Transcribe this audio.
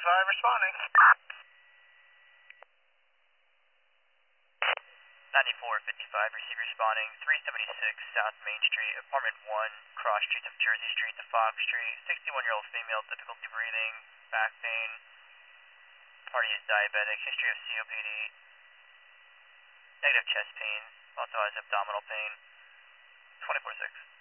responding. 9455, receive responding, 376 South Main Street, apartment 1, cross streets of Jersey Street to Fox Street, 61-year-old female, difficulty breathing, back pain, party is diabetic, history of COPD, negative chest pain, also has abdominal pain, 24/6.